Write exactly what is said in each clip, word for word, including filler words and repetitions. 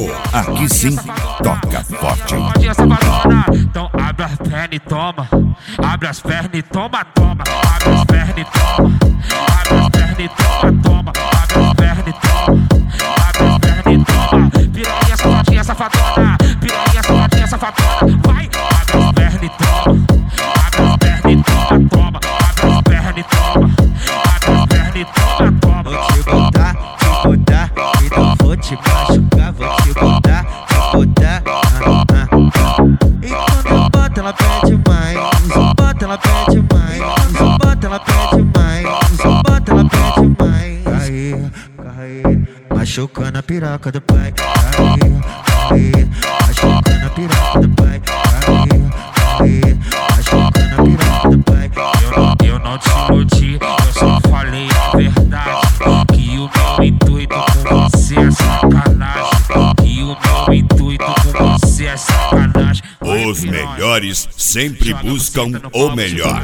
aqui sim toca forte. Então abre as pernas e toma, abre as pernas e toma, toma, abre as pernas e toma, abre as pernas e toma, toma, abre as pernas e toma, abre as pernas e toma, piranha safadinha safadona, piranha safadinha safadona, vai, abre as pernas e toma, abre as pernas e toma, toma, abre as pernas e toma, abre as pernas e toma, toma. Vou te botar, te botar, então vou te machucar, vou te botar, te botar, ah, ah. E quando eu boto ela pede mais, eu boto ela pede mais, eu boto ela pede mais, eu boto ela pede mais. Caí, caí, machucando a piroca do pai, caí, caí, machucando a piroca do pai, caí, caí, machucando a piroca do pai. Eu, eu não te iludi, eu só falei a verdade, que o meu intuito com você é sacanagem, que o meu intuito com você é sacanagem. Os melhores sempre buscam o melhor.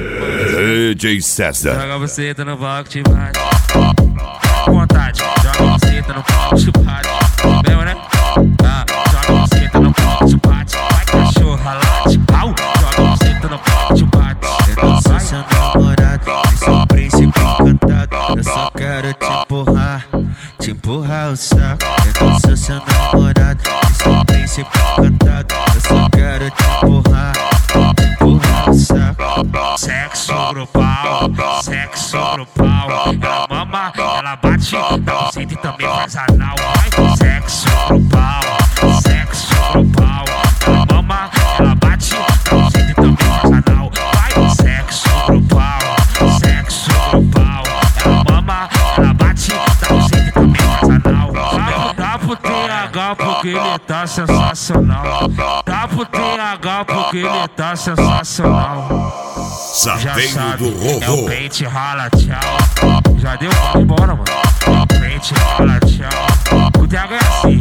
D J César. Joga você, tá no palco, te bate. Vontade, joga você, tá no palco, te bate. Mesmo, né? Ah, joga você, tá no palco, te bate. Vai, cachorra, late. Au, joga você, tá no palco, te bate. Eu não sou seu namorado, nem sou príncipe encantado. Eu só quero te empurrar, te empurrar o saco. Eu não sou seu namorado, nem sou príncipe encantado. Eu só quero te empurrar, te empurrar o saco. Sexo grupal, sexo grupal. Ela mama, ela bate, dá um jeito e também faz anal. Vai, sexo grupal, sexo grupal. Ela mama, ela bate, dá um jeito e também faz anal. Vai, sexo grupal, sexo grupal. Ela mama, ela bate, dá um jeito e também faz anal. Dá, dá pro T H porque ele tá sensacional. Dá pro T H porque ele tá sensacional. Já Saveiro sabe, do é o Rorô. pente rala, tchau. Já deu, pode ir embora, mano. É o pente rala, tchau. O T H é assim.